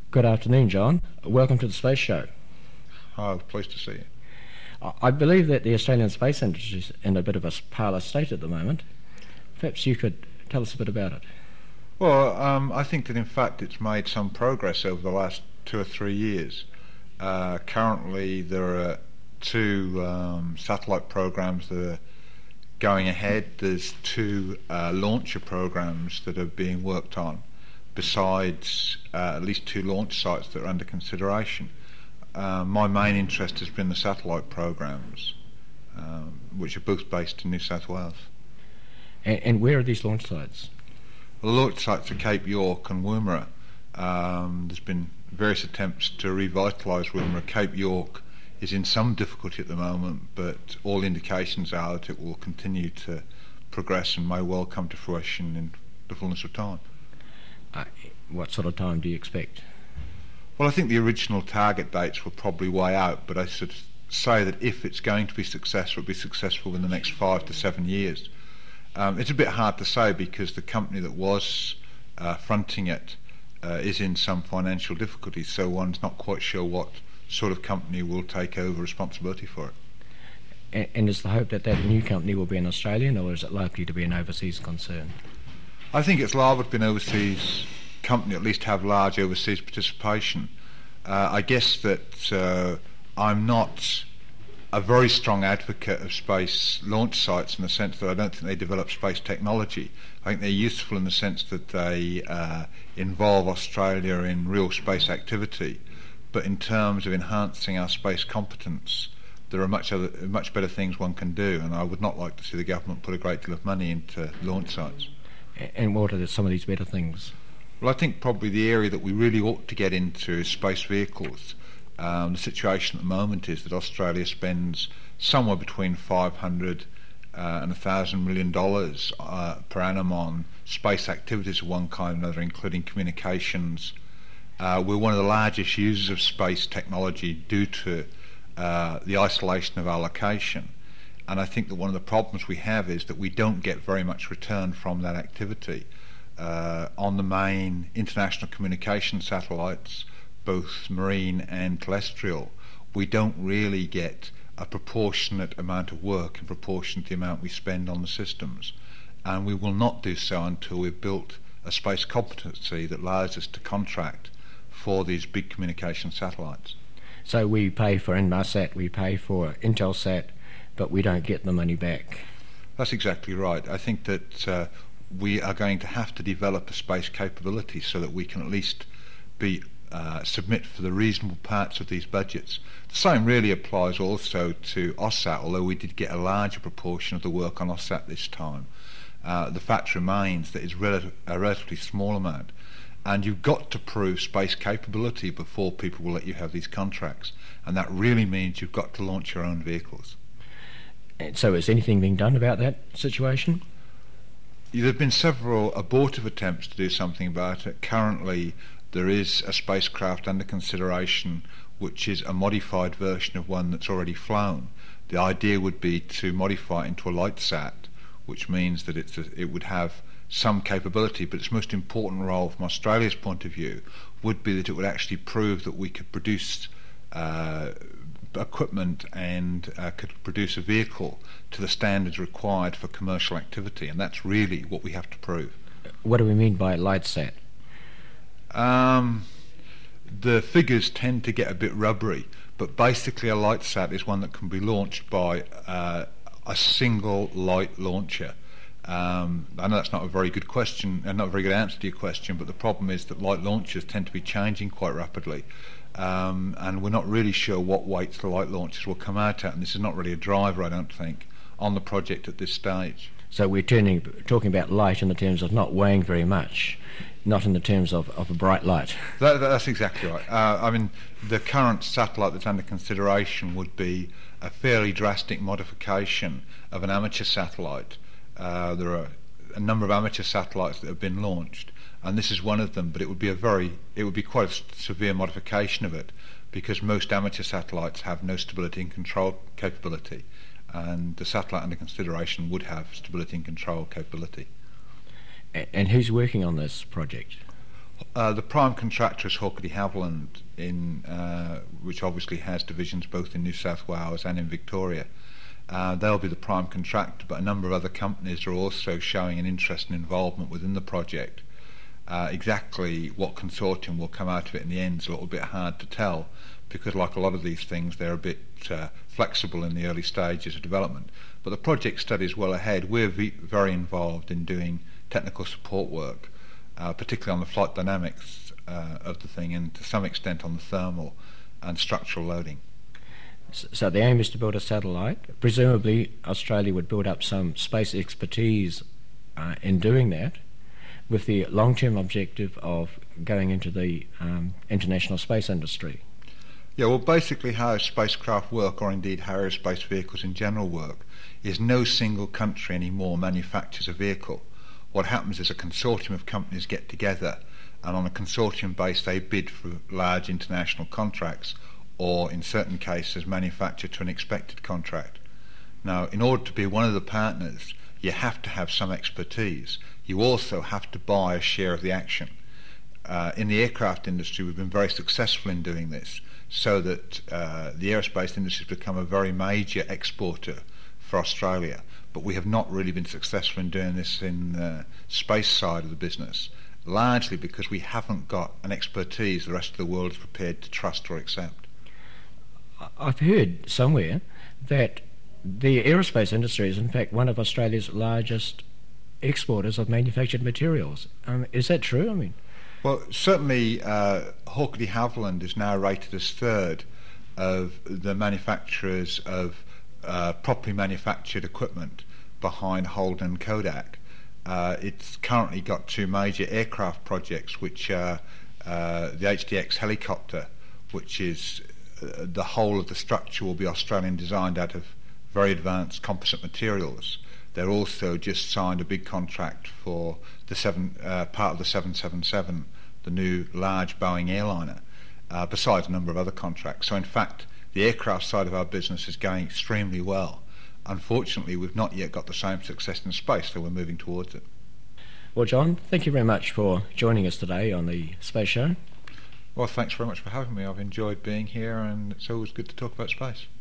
Good afternoon, John. Welcome to the Space Show. Oh, pleased to see you. I believe that the Australian space industry is in a bit of a parlous state at the moment. Perhaps you could tell us a bit about it. Well, I think that in fact it's made some progress over the last 2 or 3 years. Currently there are two satellite programs that are going ahead. There's two launcher programs that are being worked on, besides at least two launch sites that are under consideration. My main interest has been the satellite programs, which are both based in New South Wales. And where are these launch sites? The launch sites are Cape York and Woomera. There's been various attempts to revitalise Woomera. Cape York is in some difficulty at the moment, but all indications are that it will continue to progress and may well come to fruition in the fullness of time. What sort of time do you expect? Well, I think the original target dates were probably way out, but I should say that if it's going to be successful, it'll be successful in the next 5 to 7 years. It's a bit hard to say because the company that was fronting it is in some financial difficulty, so one's not quite sure what sort of company will take over responsibility for it. And is the hope that that new company will be an Australian, or is it likely to be an overseas concern? I think it's liable to be an overseas company, at least have large overseas participation. I guess that I'm not a very strong advocate of space launch sites in the sense that I don't think they develop space technology. I think they're useful in the sense that they involve Australia in real space activity, but in terms of enhancing our space competence, there are much better things one can do, and I would not like to see the government put a great deal of money into launch sites. And what are some of these better things? Well, I think probably the area that we really ought to get into is space vehicles. The situation at the moment is that Australia spends somewhere between $500 and $1,000 million per annum on space activities of one kind or another, including communications. We're one of the largest users of space technology due to the isolation of our location. And I think that one of the problems we have is that we don't get very much return from that activity. On the main international communication satellites, both marine and terrestrial, we don't really get a proportionate amount of work in proportion to the amount we spend on the systems. And we will not do so until we've built a space competency that allows us to contract for these big communication satellites. So we pay for Inmarsat, we pay for Intelsat, but we don't get the money back. That's exactly right. I think that we are going to have to develop a space capability so that we can at least submit for the reasonable parts of these budgets. The same really applies also to AUSSAT, although we did get a larger proportion of the work on AUSSAT this time. The fact remains that it's a relatively small amount, and you've got to prove space capability before people will let you have these contracts, and that really means you've got to launch your own vehicles. And so is anything being done about that situation? There have been several abortive attempts to do something about it. Currently there is a spacecraft under consideration which is a modified version of one that's already flown. The idea would be to modify it into a LightSat, which means that it would have some capability, but its most important role from Australia's point of view would be that it would actually prove that we could produce equipment and could produce a vehicle to the standards required for commercial activity, and that's really what we have to prove. What do we mean by LightSat? The figures tend to get a bit rubbery, but basically a LightSat is one that can be launched by a single light launcher. I know that's not a very good question and not a very good answer to your question, but the problem is that light launchers tend to be changing quite rapidly, and we're not really sure what weights the light launchers will come out at, and this is not really a driver, I don't think, on the project at this stage. So we're talking about light in the terms of not weighing very much, not in the terms of a bright light. That's exactly right. I mean, the current satellite that's under consideration would be a fairly drastic modification of an amateur satellite. There are a number of amateur satellites that have been launched, and this is one of them, but it would be quite a severe modification of it, because most amateur satellites have no stability and control capability, and the satellite under consideration would have stability and control capability. And who's working on this project? The prime contractor is Hawke de Havilland, which obviously has divisions both in New South Wales and in Victoria. They'll be the prime contractor, but a number of other companies are also showing an interest and involvement within the project. Exactly what consortium will come out of it in the end is a little bit hard to tell, because like a lot of these things, they're a bit flexible in the early stages of development. But the project study is well ahead. We're very involved in doing technical support work, particularly on the flight dynamics of the thing, and to some extent on the thermal and structural loading. So the aim is to build a satellite. Presumably Australia would build up some space expertise in doing that, with the long-term objective of going into the international space industry. Yeah, well, basically how spacecraft work, or indeed how aerospace vehicles in general work, is no single country anymore manufactures a vehicle. What happens is a consortium of companies get together, and on a consortium base they bid for large international contracts, or in certain cases manufacture to an expected contract. Now, in order to be one of the partners, you have to have some expertise. You also have to buy a share of the action. In the aircraft industry, we've been very successful in doing this, so that the aerospace industry has become a very major exporter for Australia. But we have not really been successful in doing this in the space side of the business, largely because we haven't got an expertise the rest of the world is prepared to trust or accept. I've heard somewhere that the aerospace industry is in fact one of Australia's largest exporters of manufactured materials. Is that true? I mean, well, certainly Hawke de Havilland is now rated as third of the manufacturers of properly manufactured equipment behind Holden and Kodak. It's currently got two major aircraft projects, which are the HDX helicopter, which is the whole of the structure will be Australian designed out of very advanced composite materials. They're also just signed a big contract for the part of the 777, the new large Boeing airliner, besides a number of other contracts. So in fact, the aircraft side of our business is going extremely well. Unfortunately, we've not yet got the same success in space, so we're moving towards it. Well, John, thank you very much for joining us today on the Space Show. Well, thanks very much for having me. I've enjoyed being here, and it's always good to talk about space.